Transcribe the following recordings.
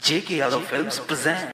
J.K. Yadav Films present.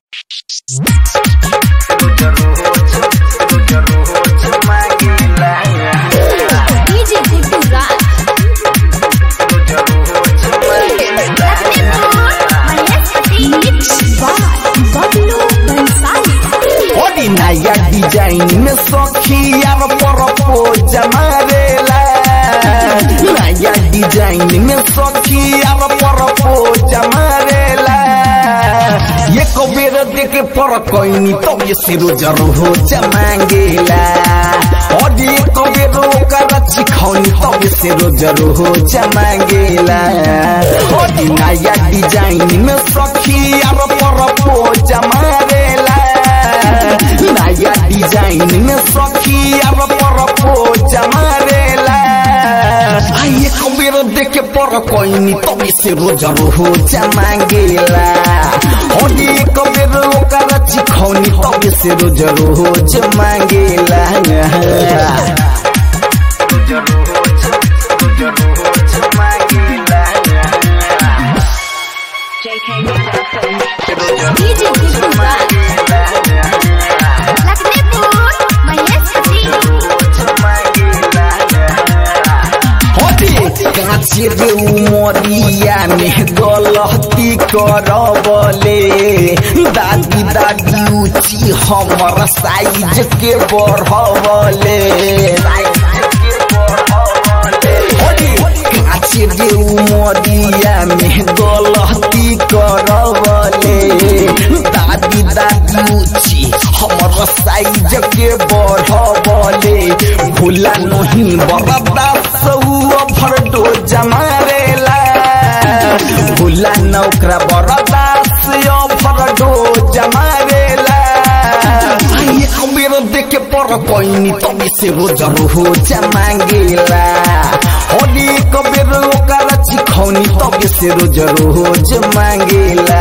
नया design में सखिया प्रपोज मारेला, नया डिजाइन में सखिया प्रपोज मारेला। ये कबीर देख पर कोई तो ये सिर जरूर मांगेला, और ये कबीर ओकर चिखौनी तो ये सिर जरूर मांगेला। और नया डिजाइन में सखिया प्रपोज मारेला, नया डिजाइन में सखिया प्रपोज मारेला। आइए कबीर देख पर कोई तो से रोज रोज मांगेला, और ये कबीर ओकर चिखौनी तो से रोज रोज मांगेला। काचे उमरिया में गलती करबले, दादी दादी ऊंची हमर साइज के बढ़बले। काचे उमरिया में गलती करबले, दादी दादी ऊंची हमर साइज के बढ़बले। भूला नहीं बर्दाश्त ओवरडोज मारेला, भूला नौकरा बर्दाश्त ओवरडोज मारेला। ये कबीर देख पर कोई तो से रोज रोज मांगेला, और ये कबीर ओकर चिखौनी तो से रोज रोज मांगेला।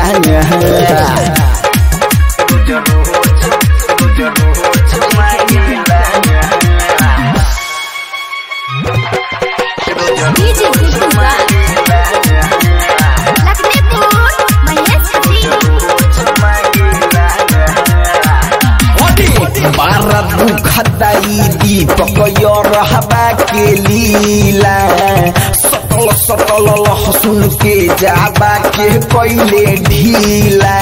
बारा दुखदाई दीपक रहबा के लीला, सकल सकल लहसुन के जाबा के कैले ढीला।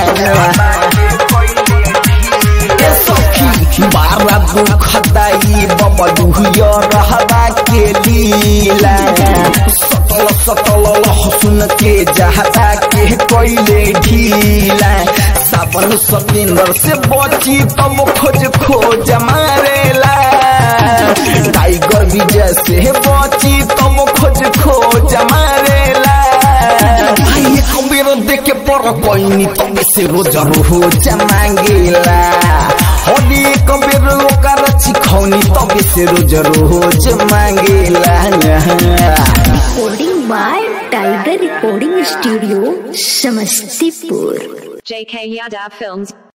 बारा दुखदाई बबलू रहबा के लीला, सकल सकल लहसुन के जाबा के कैले ढीला। सावन सतेंद्र से बची तब खोज खोज मारेला, टाइगर विजय से बची तब खोज खोज मारेला। ये कबीर देख पर कोई तब से रोज रोज मांगेला, और ये कबीर ओकर चिखौनी तब से रोज रोज मांगेला। Recording by tiger recording studio Samastipur. J.K. Yadav Films.